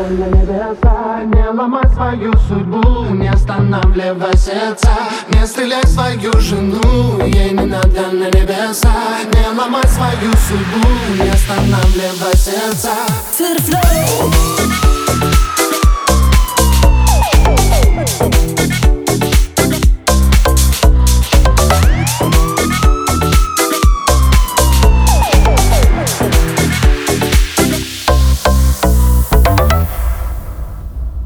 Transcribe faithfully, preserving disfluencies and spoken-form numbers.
надо на небеса. Не ломай свою судьбу, не останавливай сердца. Не стреляй свою жену, ей не надо на небеса. Не ломай свою судьбу, не останавливай сердца. To the floor.